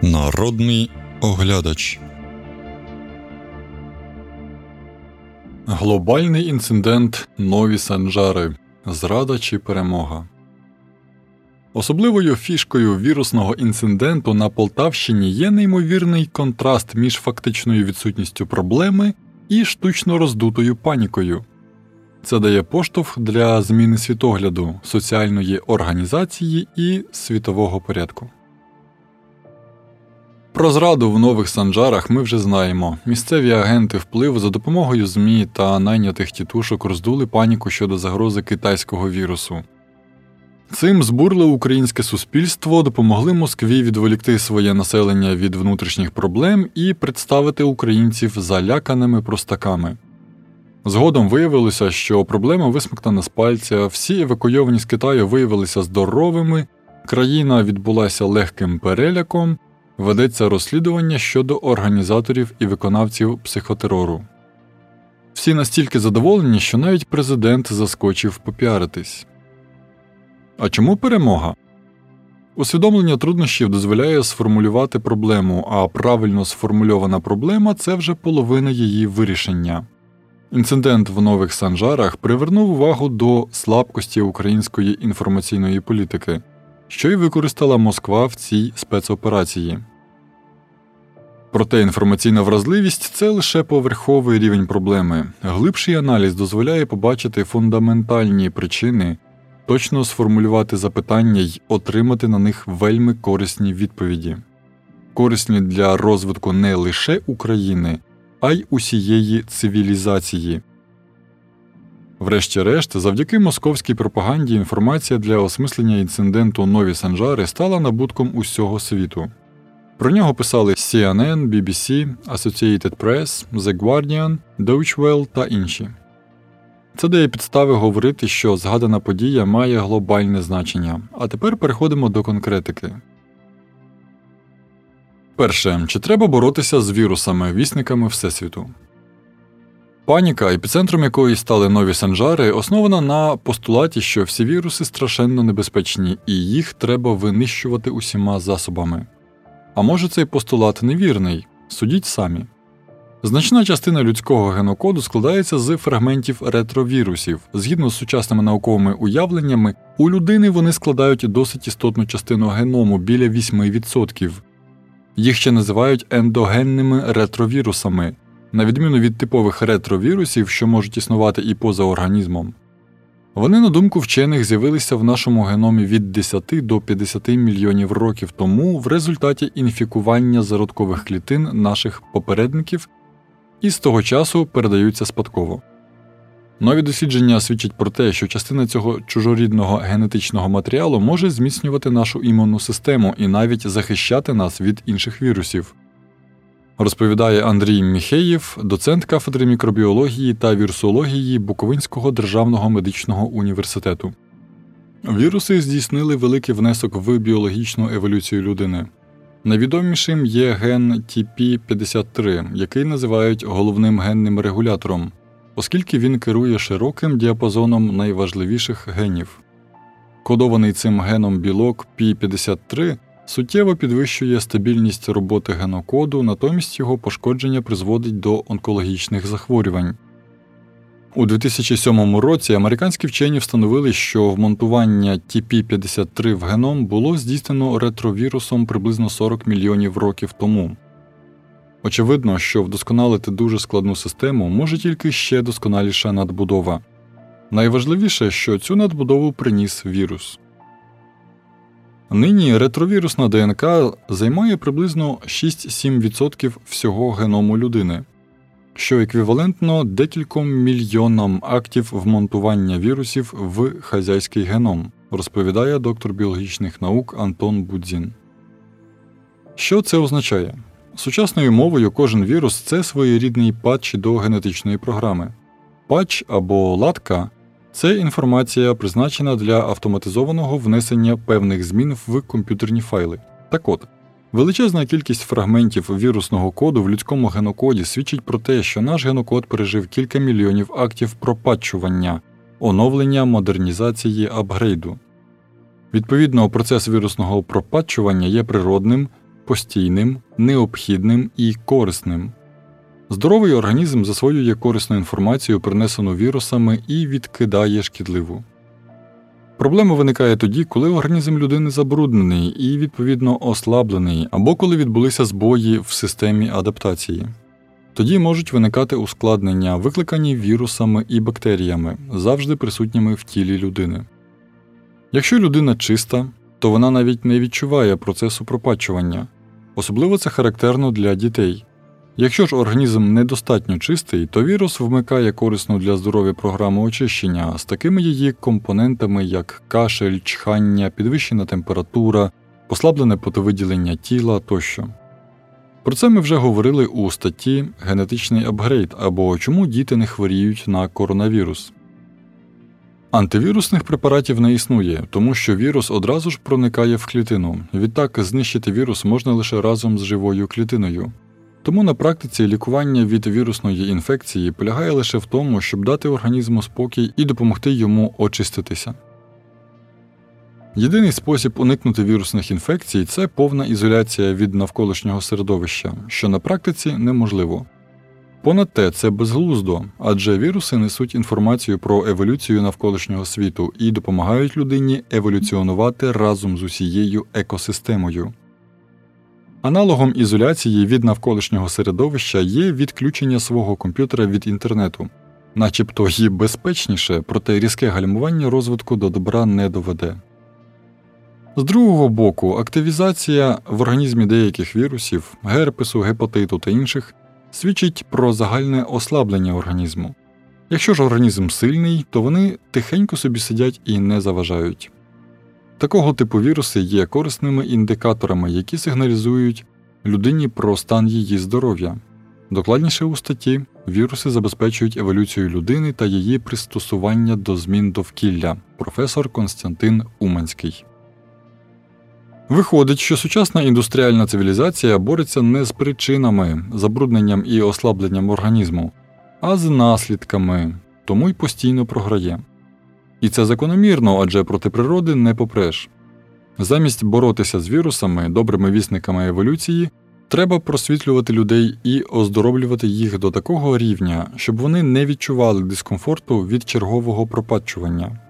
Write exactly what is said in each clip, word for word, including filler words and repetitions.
Народний оглядач. Глобальний інцидент «Нові Санжари. Зрада чи перемога». Особливою фішкою вірусного інциденту на Полтавщині є неймовірний контраст між фактичною відсутністю проблеми і штучно роздутою панікою. Це дає поштовх для зміни світогляду, соціальної організації і світового порядку. Про зраду в Нових Санжарах ми вже знаємо. Місцеві агенти впливу за допомогою ЗМІ та найнятих тітушок роздули паніку щодо загрози китайського вірусу. Цим збурило українське суспільство, допомогли Москві відволікти своє населення від внутрішніх проблем і представити українців заляканими простаками. Згодом виявилося, що проблема висмоктана з пальця, всі евакуйовані з Китаю виявилися здоровими, країна відбулася легким переляком, ведеться розслідування щодо організаторів і виконавців психотерору. Всі настільки задоволені, що навіть президент заскочив попіаритись. А чому перемога? Усвідомлення труднощів дозволяє сформулювати проблему, а правильно сформульована проблема – це вже половина її вирішення. Інцидент в Нових Санжарах привернув увагу до слабкості української інформаційної політики, що й використала Москва в цій спецоперації. Проте інформаційна вразливість – це лише поверховий рівень проблеми. Глибший аналіз дозволяє побачити фундаментальні причини, точно сформулювати запитання й отримати на них вельми корисні відповіді. Корисні для розвитку не лише України, а й усієї цивілізації. Врешті-решт, завдяки московській пропаганді інформація для осмислення інциденту «Нові Санжари» стала набутком усього світу. Про нього писали Сі Ен Ен, Бі Бі Сі, Associated Press, The Guardian, Deutsche Welle та інші. Це дає підстави говорити, що згадана подія має глобальне значення. А тепер переходимо до конкретики. Перше. Чи треба боротися з вірусами, вісниками Всесвіту? Паніка, епіцентром якої стали Нові Санжари, основана на постулаті, що всі віруси страшенно небезпечні і їх треба винищувати усіма засобами. А може цей постулат невірний? Судіть самі. Значна частина людського генокоду складається з фрагментів ретровірусів. Згідно з сучасними науковими уявленнями, у людини вони складають досить істотну частину геному – біля вісім відсотків. Їх ще називають ендогенними ретровірусами, на відміну від типових ретровірусів, що можуть існувати і поза організмом. Вони, на думку вчених, з'явилися в нашому геномі від десяти до п'ятдесяти мільйонів років тому в результаті інфікування зародкових клітин наших попередників і з того часу передаються спадково. Нові дослідження свідчать про те, що частина цього чужорідного генетичного матеріалу може зміцнювати нашу імунну систему і навіть захищати нас від інших вірусів. Розповідає Андрій Міхеєв, доцент кафедри мікробіології та вірусології Буковинського державного медичного університету. Віруси здійснили великий внесок в біологічну еволюцію людини. Найвідомішим є ген Ті Пі п'ятдесят три, який називають головним генним регулятором, оскільки він керує широким діапазоном найважливіших генів. Кодований цим геном білок Пі п'ятдесят три суттєво підвищує стабільність роботи генокоду, натомість його пошкодження призводить до онкологічних захворювань. У дві тисячі сьомому році американські вчені встановили, що вмонтування Ті Пі п'ятдесят три в геном було здійснено ретровірусом приблизно сорок мільйонів років тому. Очевидно, що вдосконалити дуже складну систему може тільки ще досконаліша надбудова. Найважливіше, що цю надбудову приніс вірус. Нині ретровірусна Де Ен Ка займає приблизно шість-сім відсотків всього геному людини, що еквівалентно декільком мільйонам актів вмонтування вірусів в хазяйський геном, розповідає доктор біологічних наук Антон Будзін. Що це означає? Сучасною мовою кожен вірус – це своєрідний патч до генетичної програми. Патч або латка – це інформація, призначена для автоматизованого внесення певних змін в комп'ютерні файли. Так от, величезна кількість фрагментів вірусного коду в людському генокоді свідчить про те, що наш генокод пережив кілька мільйонів актів пропатчування, оновлення, модернізації, апгрейду. Відповідно, процес вірусного пропатчування є природним, постійним, необхідним і корисним. Здоровий організм засвоює корисну інформацію, принесену вірусами, і відкидає шкідливу. Проблема виникає тоді, коли організм людини забруднений і, відповідно, ослаблений, або коли відбулися збої в системі адаптації. Тоді можуть виникати ускладнення, викликані вірусами і бактеріями, завжди присутніми в тілі людини. Якщо людина чиста, то вона навіть не відчуває процесу пропачування. Особливо це характерно для дітей. Якщо ж організм недостатньо чистий, то вірус вмикає корисну для здоров'я програму очищення з такими її компонентами, як кашель, чхання, підвищена температура, послаблене потовиділення тіла тощо. Про це ми вже говорили у статті «Генетичний апгрейд» або «Чому діти не хворіють на коронавірус». Антивірусних препаратів не існує, тому що вірус одразу ж проникає в клітину. Відтак знищити вірус можна лише разом з живою клітиною. Тому на практиці лікування від вірусної інфекції полягає лише в тому, щоб дати організму спокій і допомогти йому очиститися. Єдиний спосіб уникнути вірусних інфекцій – це повна ізоляція від навколишнього середовища, що на практиці неможливо. Понад те, це безглуздо, адже віруси несуть інформацію про еволюцію навколишнього світу і допомагають людині еволюціонувати разом з усією екосистемою. Аналогом ізоляції від навколишнього середовища є відключення свого комп'ютера від інтернету. Начебто і безпечніше, проте різке гальмування розвитку до добра не доведе. З другого боку, активізація в організмі деяких вірусів, герпесу, гепатиту та інших свідчить про загальне ослаблення організму. Якщо ж організм сильний, то вони тихенько собі сидять і не заважають. Такого типу віруси є корисними індикаторами, які сигналізують людині про стан її здоров'я. Докладніше у статті «Віруси забезпечують еволюцію людини та її пристосування до змін довкілля» професор Костянтин Уманський. Виходить, що сучасна індустріальна цивілізація бореться не з причинами, забрудненням і ослабленням організму, а з наслідками, тому й постійно програє. І це закономірно, адже проти природи не попреш. Замість боротися з вірусами, добрими вісниками еволюції, треба просвітлювати людей і оздоровлювати їх до такого рівня, щоб вони не відчували дискомфорту від чергового пропатчування.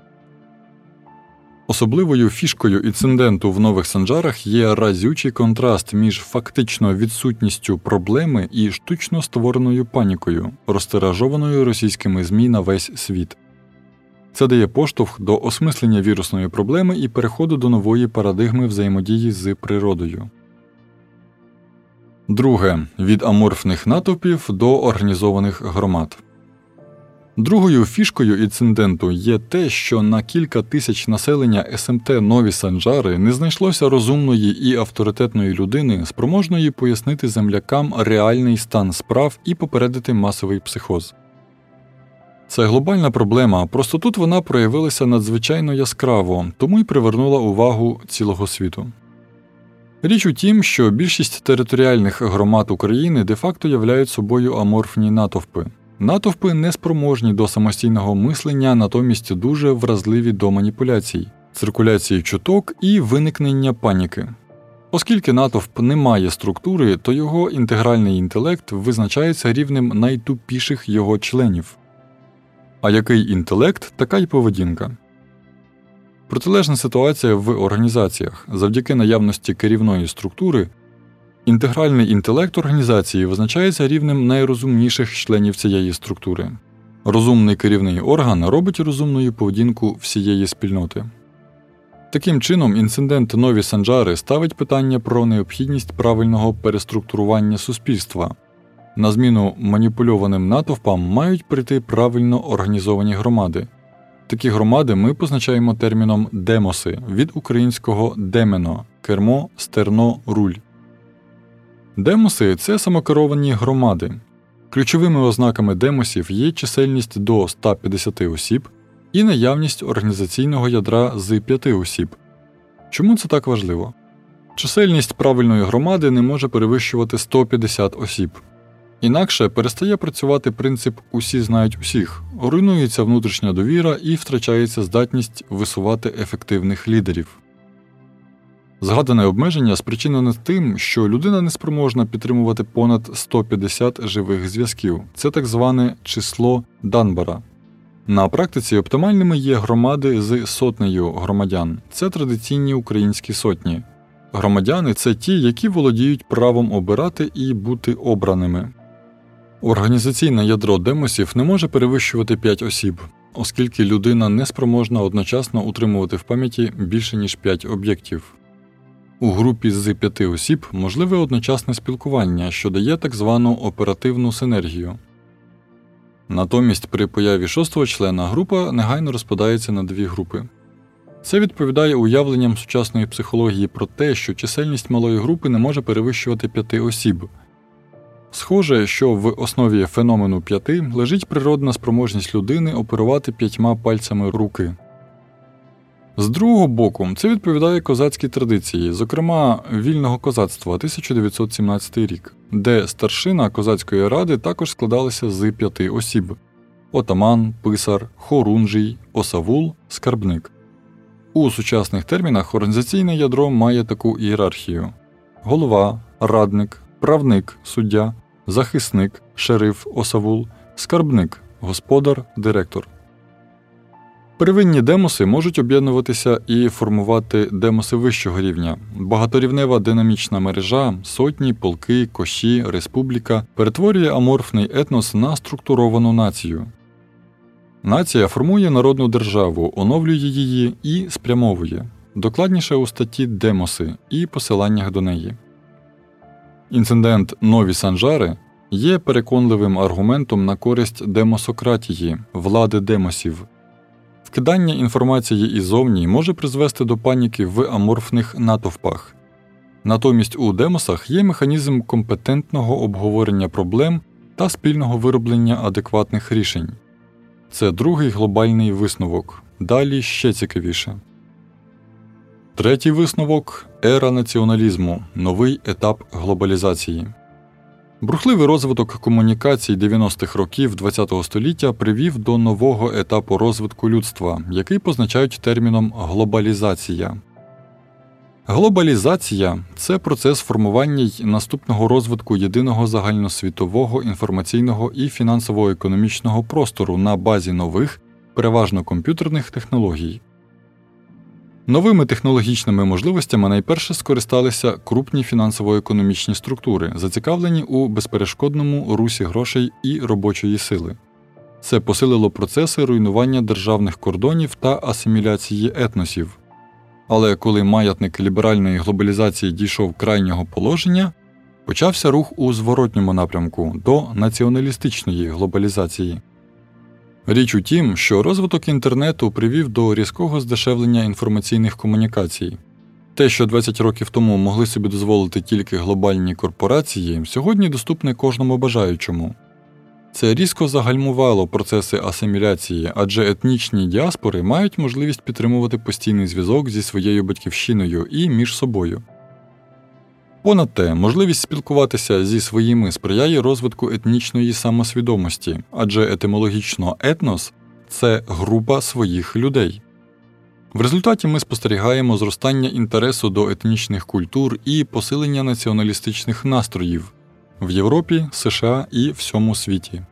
Особливою фішкою інциденту в Нових Санжарах є разючий контраст між фактично відсутністю проблеми і штучно створеною панікою, розтиражованою російськими ЗМІ на весь світ. Це дає поштовх до осмислення вірусної проблеми і переходу до нової парадигми взаємодії з природою. Друге. Від аморфних натовпів до організованих громад. Другою фішкою інциденту є те, що на кілька тисяч населення ес ем те Нові Санжари не знайшлося розумної і авторитетної людини, спроможної пояснити землякам реальний стан справ і попередити масовий психоз. Це глобальна проблема, просто тут вона проявилася надзвичайно яскраво, тому й привернула увагу цілого світу. Річ у тім, що більшість територіальних громад України де-факто являють собою аморфні натовпи. Натовпи неспроможні до самостійного мислення, натомість дуже вразливі до маніпуляцій, циркуляції чуток і виникнення паніки. Оскільки натовп не має структури, то його інтегральний інтелект визначається рівнем найтупіших його членів. А який інтелект, така й поведінка. Протилежна ситуація в організаціях. Завдяки наявності керівної структури, інтегральний інтелект організації визначається рівнем найрозумніших членів цієї структури. Розумний керівний орган робить розумною поведінку всієї спільноти. Таким чином, інцидент Нові Санжари ставить питання про необхідність правильного переструктурування суспільства. На зміну маніпульованим натовпам мають прийти правильно організовані громади. Такі громади ми позначаємо терміном «демоси» від українського «демено» – кермо, стерно, руль. Демоси – це самокеровані громади. Ключовими ознаками демосів є чисельність до ста п'ятдесяти осіб і наявність організаційного ядра з п'яти осіб. Чому це так важливо? Чисельність правильної громади не може перевищувати сто п'ятдесят осіб. Інакше перестає працювати принцип «усі знають усіх», руйнується внутрішня довіра і втрачається здатність висувати ефективних лідерів. Згадане обмеження спричинене тим, що людина не спроможна підтримувати понад сто п'ятдесят живих зв'язків. Це так зване число Данбара. На практиці оптимальними є громади з сотнею громадян. Це традиційні українські сотні. Громадяни – це ті, які володіють правом обирати і бути обраними. Організаційне ядро демосів не може перевищувати п'ять осіб, оскільки людина не спроможна одночасно утримувати в пам'яті більше ніж п'ять об'єктів. У групі з п'яти осіб можливе одночасне спілкування, що дає так звану оперативну синергію. Натомість при появі шостого члена група негайно розпадається на дві групи. Це відповідає уявленням сучасної психології про те, що чисельність малої групи не може перевищувати п'яти осіб. Схоже, що в основі феномену п'яти лежить природна спроможність людини оперувати п'ятьма пальцями руки. З другого боку, це відповідає козацькій традиції, зокрема вільного козацтва тисяча дев'ятсот сімнадцятий рік, де старшина козацької ради також складалася з п'яти осіб – отаман, писар, хорунжий, осавул, скарбник. У сучасних термінах організаційне ядро має таку ієрархію – голова, радник, правник, суддя, захисник, шериф, осавул, скарбник, господар, директор. Первинні демоси можуть об'єднуватися і формувати демоси вищого рівня. Багаторівнева динамічна мережа, сотні, полки, коші, республіка перетворює аморфний етнос на структуровану націю. Нація формує народну державу, оновлює її і спрямовує. Докладніше у статті «Демоси» і посиланнях до неї. Інцидент «Нові Санжари» є переконливим аргументом на користь демосократії, влади демосів. Вкидання інформації іззовні може призвести до паніки в аморфних натовпах. Натомість у демосах є механізм компетентного обговорення проблем та спільного вироблення адекватних рішень. Це другий глобальний висновок. Далі ще цікавіше. Третій висновок – ера націоналізму, новий етап глобалізації. Брухливий розвиток комунікацій дев'яностих років ХХ століття привів до нового етапу розвитку людства, який позначають терміном «глобалізація». Глобалізація – це процес формування й наступного розвитку єдиного загальносвітового інформаційного і фінансово-економічного простору на базі нових, переважно комп'ютерних технологій. Новими технологічними можливостями найперше скористалися крупні фінансово-економічні структури, зацікавлені у безперешкодному русі грошей і робочої сили. Це посилило процеси руйнування державних кордонів та асиміляції етносів. Але коли маятник ліберальної глобалізації дійшов крайнього положення, почався рух у зворотньому напрямку – до націоналістичної глобалізації. Річ у тім, що розвиток інтернету привів до різкого здешевлення інформаційних комунікацій. Те, що двадцять років тому могли собі дозволити тільки глобальні корпорації, сьогодні доступне кожному бажаючому. Це різко загальмувало процеси асиміляції, адже етнічні діаспори мають можливість підтримувати постійний зв'язок зі своєю батьківщиною і між собою. Понад те, можливість спілкуватися зі своїми сприяє розвитку етнічної самосвідомості, адже етимологічно етнос – це група своїх людей. В результаті ми спостерігаємо зростання інтересу до етнічних культур і посилення націоналістичних настроїв в Європі, США і всьому світі.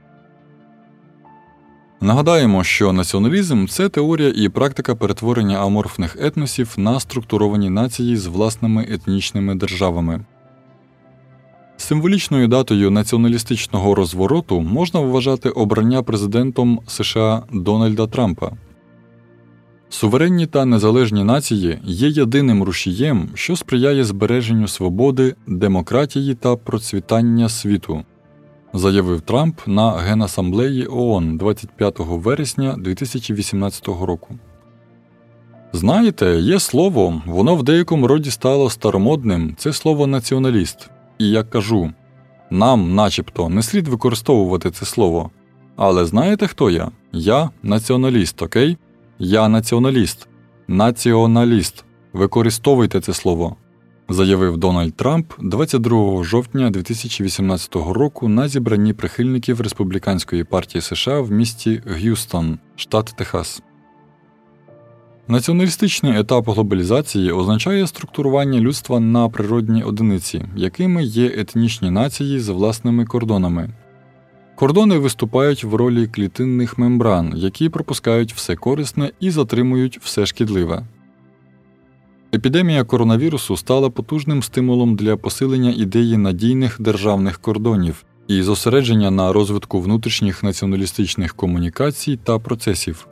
Нагадаємо, що націоналізм – це теорія і практика перетворення аморфних етносів на структуровані нації з власними етнічними державами. Символічною датою націоналістичного розвороту можна вважати обрання президентом США Дональда Трампа. Суверенні та незалежні нації є єдиним рушієм, що сприяє збереженню свободи, демократії та процвітання світу, заявив Трамп на Генасамблеї ООН двадцять п'ятого вересня дві тисячі вісімнадцятого року. Знаєте, є слово, воно в деякому роді стало старомодним, це слово «націоналіст». І я кажу, нам, начебто, не слід використовувати це слово. Але знаєте, хто я? Я націоналіст, окей? Я націоналіст. Націоналіст. Використовуйте це слово, заявив Дональд Трамп двадцять другого жовтня дві тисячі вісімнадцятого року на зібранні прихильників Республіканської партії США в місті Г'юстон, штат Техас. Націоналістичний етап глобалізації означає структурування людства на природні одиниці, якими є етнічні нації з власними кордонами. Кордони виступають в ролі клітинних мембран, які пропускають все корисне і затримують все шкідливе. Епідемія коронавірусу стала потужним стимулом для посилення ідеї надійних державних кордонів і зосередження на розвитку внутрішніх націоналістичних комунікацій та процесів.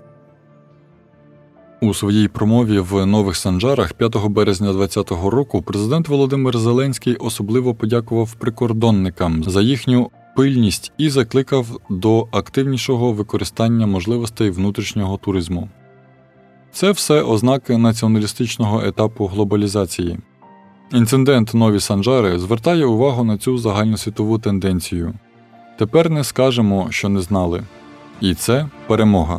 У своїй промові в Нових Санжарах п'ятого березня двадцятого року президент Володимир Зеленський особливо подякував прикордонникам за їхню пильність і закликав до активнішого використання можливостей внутрішнього туризму. Це все ознаки націоналістичного етапу глобалізації. Інцидент Нові Санжари звертає увагу на цю загальносвітову тенденцію. Тепер не скажемо, що не знали. І це перемога.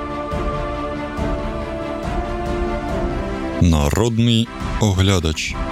Народний оглядач.